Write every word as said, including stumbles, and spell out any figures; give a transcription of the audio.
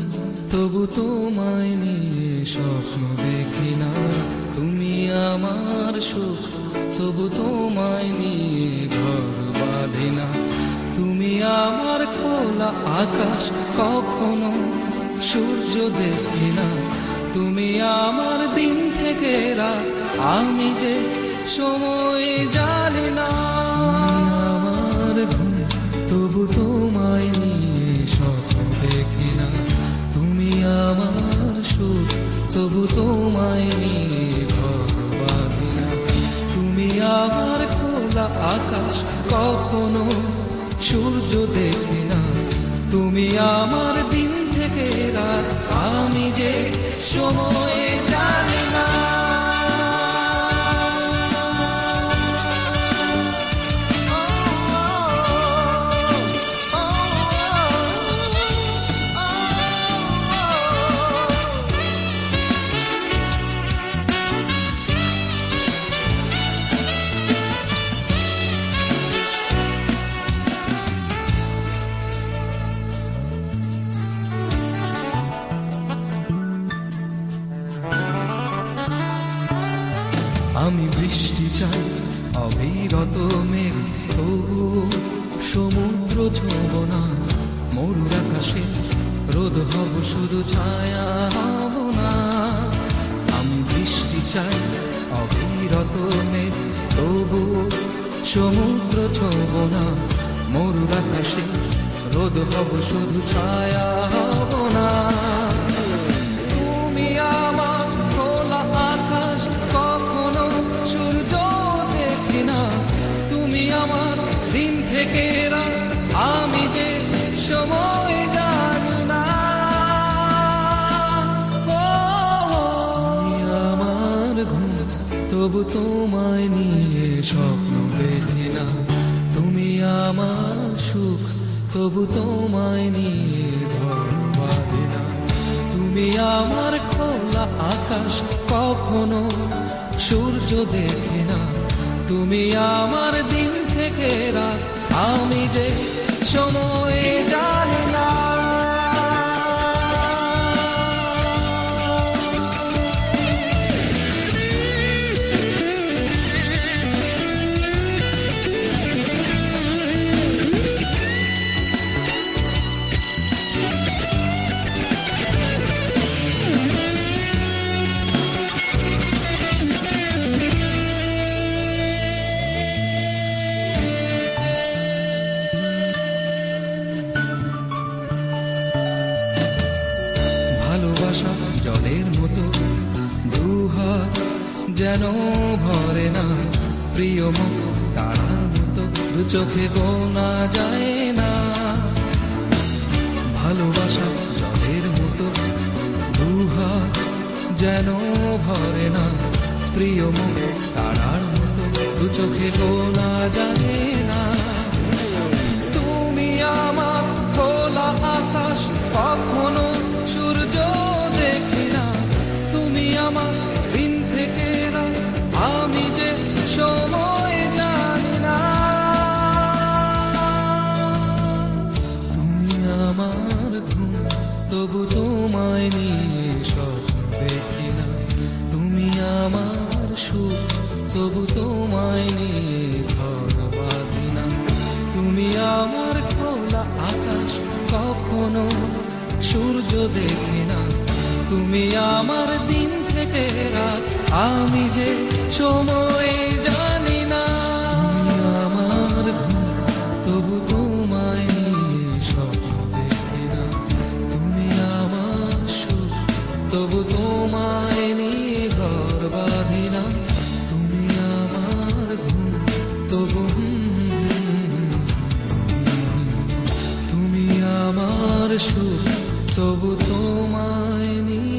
তবু তোমায় নিয়ে স্বপ্ন দেখি না। তুমি আমার সুখ, তবু তোমায় নিয়ে ঘর বাঁধি না। তুমি আমার খোলা আকাশ, কখনো সূর্য দেখি না। তুমি আমার দিন থেকে রাত, আমি যে সময় জানি না। আমার ঘুম, তবু তোমায় নিয়ে স্বপ্ন দেখি না। তুমি আমার সুখ, তবু তোমায় নিয়ে ঘর বাঁধি না। তুমি আমার খোলা আকাশ, কখনো সূর্য দেখি না। তুমি আমার দিন থেকে রাত, আমি যে সময় জানি না। আমি বৃষ্টি চাই, অবিরত মেঘ, তবু সমুদ্র ছোঁব না। মরুর আকাশে রোদ হব, শুধু ছায়া হব না। আমি বৃষ্টি চাই, অবিরত মেঘ, তবু সমুদ্র ছোঁব না। মরুর আকাশে রোদ হব, শুধু ছায়া হব না। তুমি আমার খোলা আকাশ, কখনো সূর্য দেখি না। তুমি আমার দিন থেকে রাত, আমি যে সময় জানি না। তুমি আমার ঘুম, তবু তোমায় নিয়ে স্বপ্ন দেখি না। তুমি আমার সুখ, তবু তোমায় নিয়ে ঘর বাঁধি না। তুমি আমার খোলা আকাশ, কখনো সূর্য দেখি না। তুমি আমার দিন থেকে রাত, আমি যে সময় জানি না। ভালোবাসা জলের মতো, দুহাত যেন ভরে না। প্রিয় মুখ তারার মতো, দু চোখে গোনা যায় না। ভালোবাসা জলের মতো, দুহাত যেন ভরে না। প্রিয় মুখ তারার মতো, দু চোখে গোনা যায় না। তুমি আমার খোলা আকাশ, কখনো সূর্য দেখি না। তুমি আমার দিন থেকে রাত, আমি যে সময় জানি না। তুমি আমার ঘুম, তবু তোমায় নিয়ে স্বপ্ন দেখি না। তুমি আমার সুখ, তবু তোমায় নিয়ে ঘর বাঁধি না। তুমি আমার খোলা আকাশ, কখনো সূর্য দেখি না। তুমি আমার দিন থেকে রাত, আমি যে সময় জানি না। তুমি আমার ঘুম, তবু তোমায় নিয়ে স্বপ্ন দেখি না। তুমি আমার সুখ, তবু তোমায় নিয়ে ঘর বাঁধি না। তুমি আমার ঘুম, তবু তুমি আমার সুখ, তবু তোমায় নিয়ে